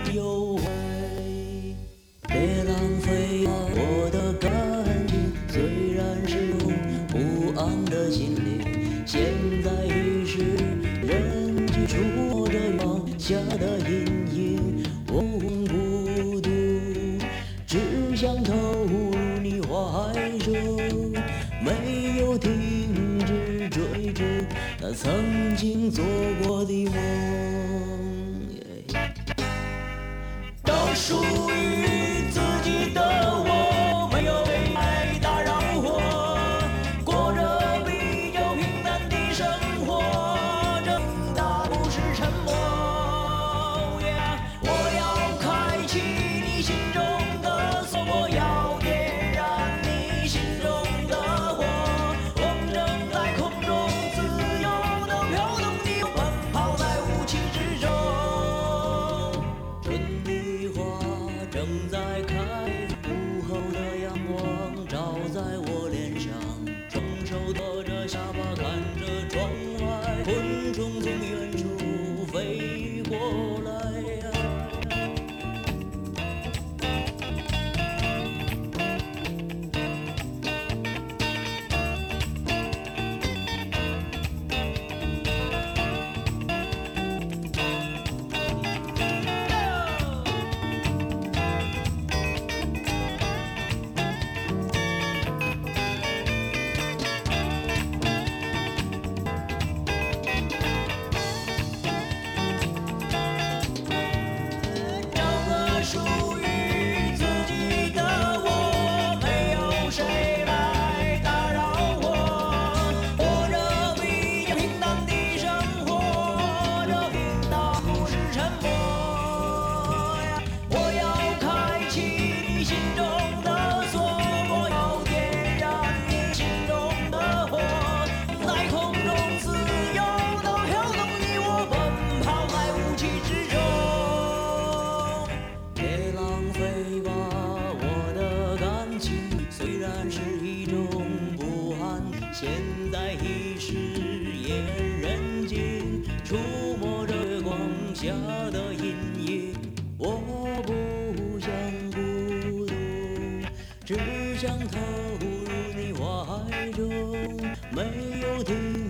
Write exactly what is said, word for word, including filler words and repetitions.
有悔。别浪费了我的感情，虽然是用不安的心灵，现在已是人去触摸着往下的阴影，我孤独，只想投入你怀中，没有停止追逐那曾经做过的梦。都属于自己的我，没有被爱打扰我，过着比较平淡的生活，这大不是沉默。我要开启你心中的锁，我要点燃你心中的火，我们正在空中自由地飘动，你奔跑在雾气之中。正在开，午后的阳光照在我脸上，双手托着下巴看着窗外，昆虫从远处飞过来。属于自己的我，没有谁来打扰我，过着比较平淡的生活，这平淡不是沉默呀。我要开启你心中的锁，我要点燃你心中的火，在空中自由地飘动，你我奔跑在雾气之中。别浪费吧我的感情，虽然是一种不安，现在已是夜人静，触摸着月光下的阴影，我不想孤独，只想投入你怀中，没有停